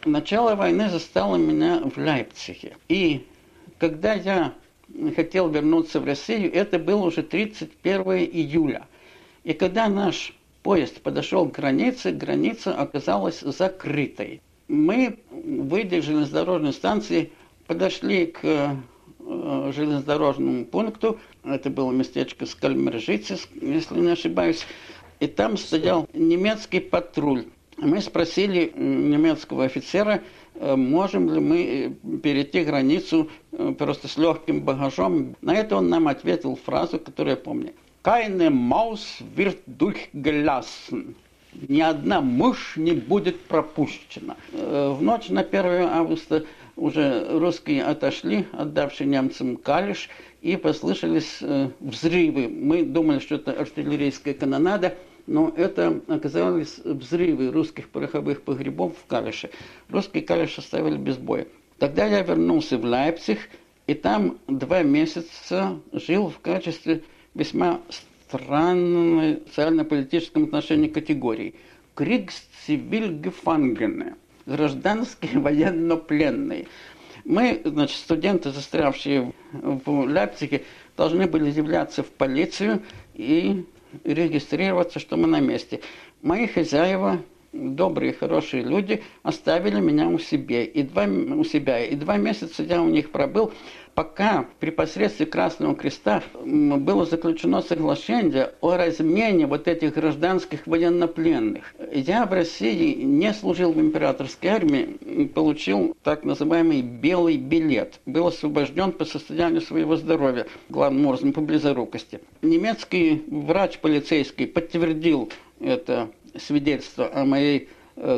Начало войны застало меня в Лейпциге. И когда я хотел вернуться в Россию, это было уже 31 июля. И когда наш поезд подошел к границе, граница оказалась закрытой. Мы, выйдя из железнодорожной станции, подошли к железнодорожному пункту. Это было местечко Скальмержицис, если не ошибаюсь. И там стоял немецкий патруль. Мы спросили немецкого офицера, можем ли мы перейти границу просто с легким багажом. На это он нам ответил фразу, которую я помню. «Keine Maus wird durchgelassen». Ни одна мышь не будет пропущена. В ночь на 1 августа уже русские отошли, отдавшие немцам Калиш, и послышались взрывы. Мы думали, что это артиллерийская канонада, но это оказались взрывы русских пороховых погребов в Калише. Русские Калиш оставили без боя. Тогда я вернулся в Лейпциг, и там 2 месяца жил в качестве весьма странной социально-политическом отношении категории. Kriegszivilgefangene, гражданские военнопленные. Мы, значит, студенты, застрявшие в Лейпциге, должны были являться в полицию и регистрироваться, что мы на месте. Мои хозяева, добрые, хорошие люди, оставили меня у себя. И 2 месяца я у них пробыл, пока при посредстве Красного Креста было заключено соглашение о размене вот этих гражданских военнопленных. Я в России не служил в императорской армии, получил так называемый белый билет. Был освобожден по состоянию своего здоровья, главным образом по близорукости. Немецкий врач полицейский подтвердил это свидетельство о моей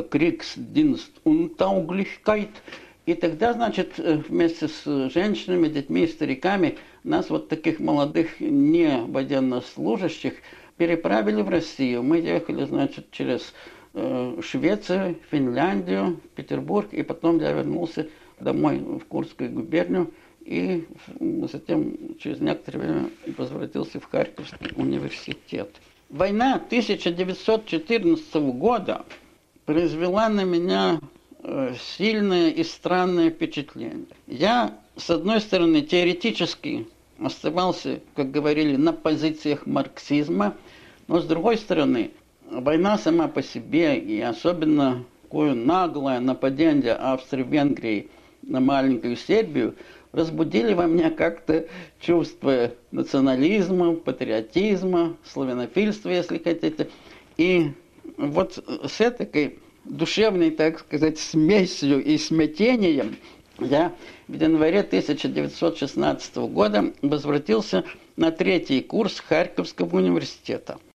Kriegsdienstuntauglichkeit. И тогда, значит, вместе с женщинами, детьми и стариками нас, вот таких молодых не военнослужащих, переправили в Россию. Мы ехали, значит, через Швецию, Финляндию, Петербург, и потом я вернулся домой в Курскую губернию, и затем через некоторое время возвратился в Харьковский университет. Война 1914 года произвела на меня сильное и странное впечатление. Я, с одной стороны, теоретически оставался, как говорили, на позициях марксизма, но с другой стороны, война сама по себе, и особенно такое наглое нападение Австро-Венгрии на маленькую Сербию, разбудили во мне как-то чувство национализма, патриотизма, славянофильства, если хотите. И вот с этой душевной, так сказать, смесью и смятением я в январе 1916 года возвратился на 3-й курс Харьковского университета.